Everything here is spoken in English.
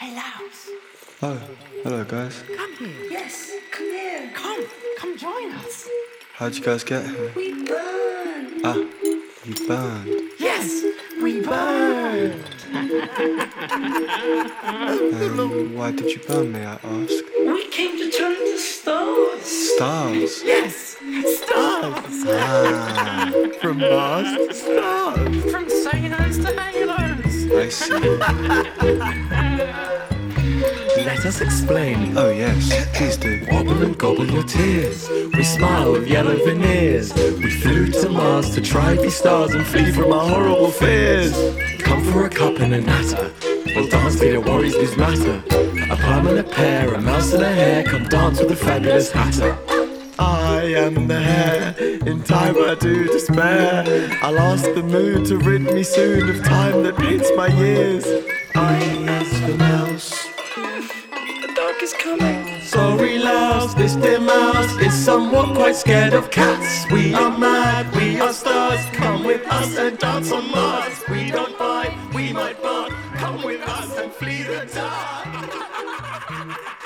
Hey, Laos. Oh, hello guys. Come here. Yes, come here. Come join us. How'd you guys get here? We burn. Ah, you burned. Yes, we burn. Why did you burn, may I ask? We came to turn into stars. Stars. Yes, stars. Ah, From Mars to stars. From sailors to halos. I see. Let us explain. Oh yes, please do. Wobble and gobble your tears. We smile with yellow veneers. We flew to Mars to try be stars and flee from our horrible fears. Come for a cup and a natter. We'll dance till your worries lose matter. A plum and a pear, a mouse and a hare. Come dance with the fabulous hatter. I am the hare, in time I do despair. I'll ask the moon to rid me soon of time that paints my years. I is the mouse. The dark is coming. Sorry, louse, this dear mouse is somewhat quite scared of cats. We are mad, we are stars. Come with us and dance on Mars. We don't bite, we might bark. Come with us and flee the dark.